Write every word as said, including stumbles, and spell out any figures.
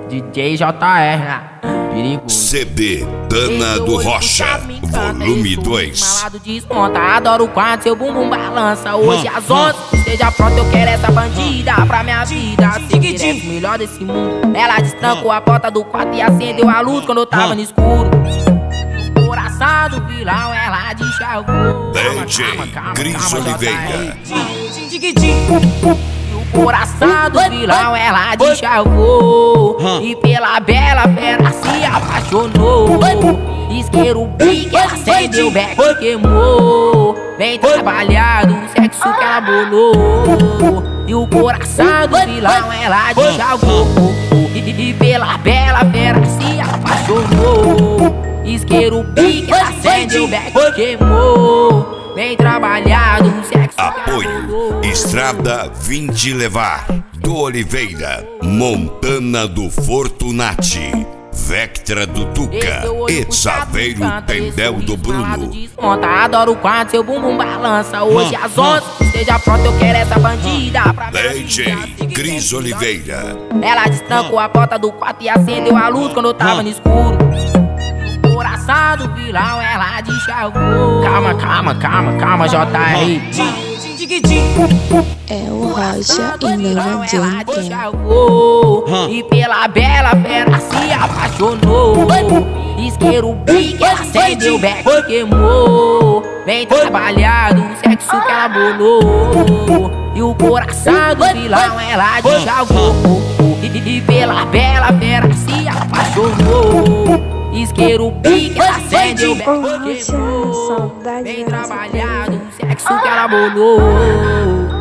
D J J R, perigo. C D Dana do Rocha, volume dois. Malado desmonta, adoro quando seu bumbum balança. Hoje às onze, esteja pronto, eu quero essa bandida pra minha vida. Se merece o melhor desse mundo. Ela destrancou a porta do quarto e acendeu a luz quando eu tava no escuro. O coração do vilão, ela deschavou. D J Cris Oliveira. O coração do vilão, ela deschavou. E pela bela fera se apaixonou. Isqueiro pique, acendeu, beck queimou. Bem trabalhado, o sexo que ela bolou. E o coração do vilão, ela deschavou. E pela bela fera se apaixonou. Isqueiro pique, acendeu, beck queimou. Bem trabalhado, o sexo. Apoio Estrada vinte Levar do Oliveira, Montana do Fortunati, Vectra do Tuca e Saveiro Tendel do Bruno. Desmonta, adoro quando seu bumbum balança. Hoje às onze, esteja pronto, eu quero essa bandida pra D J Cris Oliveira. Ela destrancou a porta do quarto e acendeu a luz quando eu tava no escuro. O coração do vilão, ela deschavou. Calma, calma, calma, calma, J R. É o Rocha e não adianta. E pela bela fera se apaixonou. Isqueiro pique, acendeu, beck queimou. Bem trabalhado, o sexo que ela bolou. E o coração do vilão, ela deschavou. E pela bela fera se apaixonou. Isqueiro pique, acendeu, beck queimou. Bem trabalhado, o sexo que ela bolou.